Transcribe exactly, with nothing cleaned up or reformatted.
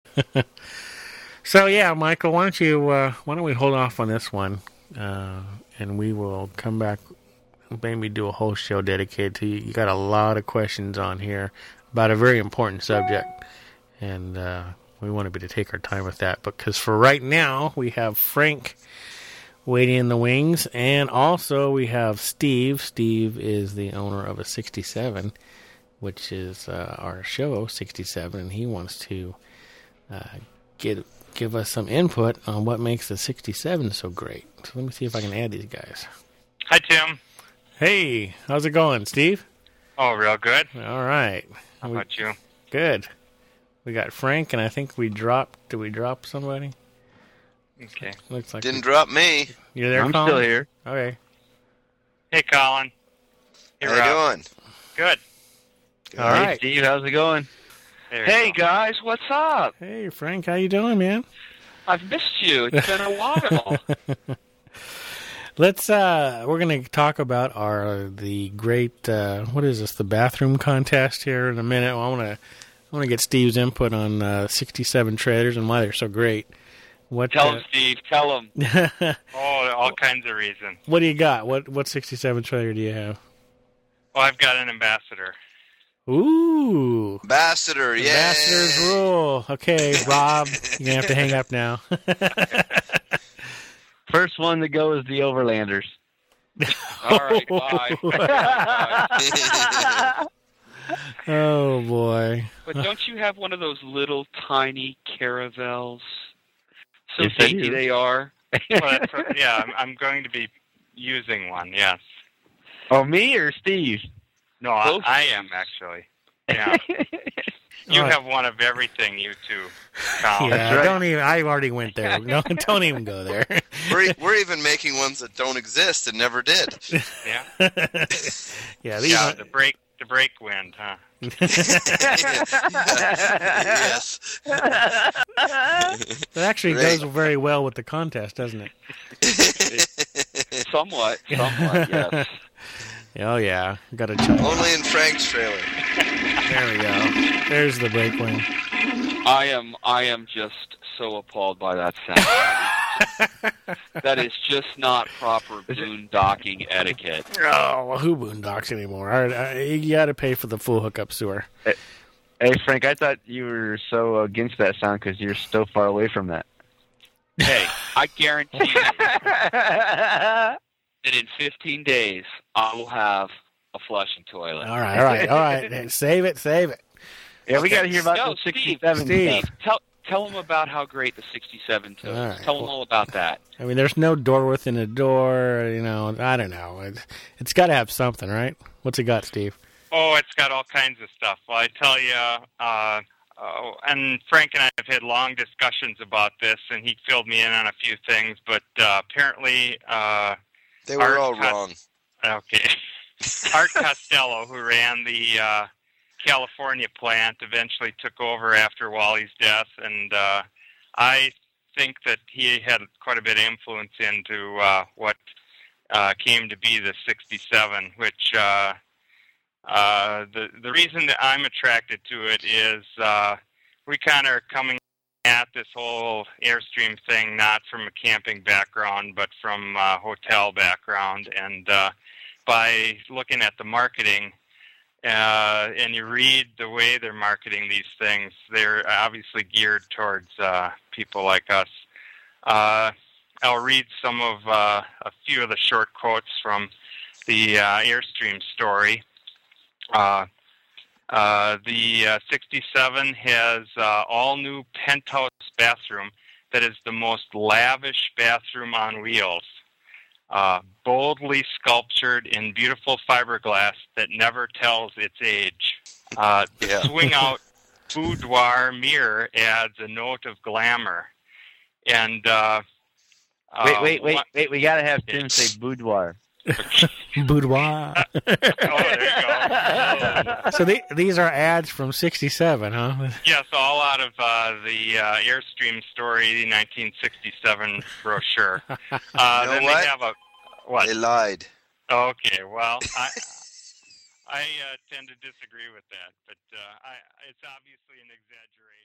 So yeah, Michael, why don't you uh, why don't we hold off on this one, uh, and we will come back, maybe do a whole show dedicated to you. You got a lot of questions on here about a very important subject, and uh, we wanted to take our time with that. Because for right now, we have Frank waiting in the wings, and also we have Steve. Steve is the owner of a sixty-seven, which is uh, our show sixty-seven, and he wants to uh, get. give us some input on what makes the sixty-seven so great. So let me see if I can add these guys. Hi, Tim. Hey, how's it going, Steve? Oh, real good. All right. How we, about you? Good. We got Frank, and I think we dropped... Did we drop somebody? Okay. Looks like Didn't we, drop me. You're there, I'm Colin? still here. Okay. Hey, Colin. Hey, How you Rob. doing? Good. All Hey, right. Steve, how's it going? There you Hey, go. guys, what's up? Hey, Frank, how you doing, man? I've missed you. It's been a while. Let's, uh, we're going to talk about our, the great, uh, what is this, the bathroom contest here in a minute. I want to, I want to get Steve's input on, uh, sixty-seven trailers and why they're so great. What, Tell uh, him, Steve. Tell him. Oh, all kinds of reasons. what do you got? What, what sixty-seven trailer do you have? Well, I've got an ambassador. Ooh. Ambassador, yeah. Ambassadors rule. Okay, Rob, you're going to have to hang up now. First one to go is the Overlanders. All right, bye. Bye. Oh, boy. But don't you have one of those little tiny caravels? So Yes, I dainty do. they are. Well, that's what- yeah, I'm, I'm going to be using one, yes. Oh, me or Steve? No, I, Both? I am, actually. Yeah. You All right. have one of everything, you two. Colin. Yeah, right. don't even, I already went there. No, don't even go there. We're, we're even making ones that don't exist and never did. Yeah. Yeah, these Yeah, are, the break, the break wind, huh? Yes. it actually Great. goes very well with the contest, doesn't it? Somewhat. Somewhat, yes. Oh, yeah. Got a check. Only in Frank's trailer. There we go. There's the break win. I am I am just so appalled by that sound. That is just not proper boondocking etiquette. Oh, well, who boondocks anymore? I, I, you got to pay for the full hookup sewer. Hey, Frank, I thought you were so against that sound because you're so far away from that. Hey, I guarantee you that in fifteen days I will have a flushing toilet. All right, all right, all right. Save it, save it. Yeah, we got to hear about No, the Steve, sixty-seven Steve. stuff. Tell tell them about how great the sixty-seven toes. All right. Tell them all about that. I mean, there's no door within a door. You know, I don't know. It's, it's got to have something, right? What's it got, Steve? Oh, it's got all kinds of stuff. Well, I tell you, uh, oh, and Frank and I have had long discussions about this, and he filled me in on a few things, but uh, apparently... Uh, They were Art all cut- wrong. Okay. Art Costello, who ran the uh, California plant, eventually took over after Wally's death, and uh, I think that he had quite a bit of influence into uh, what uh, came to be the sixty-seven, which uh, uh, the, the reason that I'm attracted to it is uh, we kind of are coming at this whole Airstream thing not from a camping background, but from a hotel background. And uh, by looking at the marketing, uh, and you read the way they're marketing these things, they're obviously geared towards uh, people like us. Uh, I'll read some of uh, a few of the short quotes from the uh, Airstream story. Uh, Uh, the uh, sixty-seven has uh, all-new penthouse bathroom that is the most lavish bathroom on wheels, uh, boldly sculptured in beautiful fiberglass that never tells its age. Uh, the Yeah. swing-out boudoir mirror adds a note of glamour. And uh, Wait, uh, wait, wait, one- wait. We got to have Tim say boudoir. Boudoir. Oh, there you go. So the, these are ads from sixty-seven, huh? Yes, all out of uh, the uh, Airstream Story nineteen sixty-seven brochure. Uh, You know then what? they have a what? They lied. Okay, well, I I uh, tend to disagree with that, but uh, I, it's obviously an exaggeration.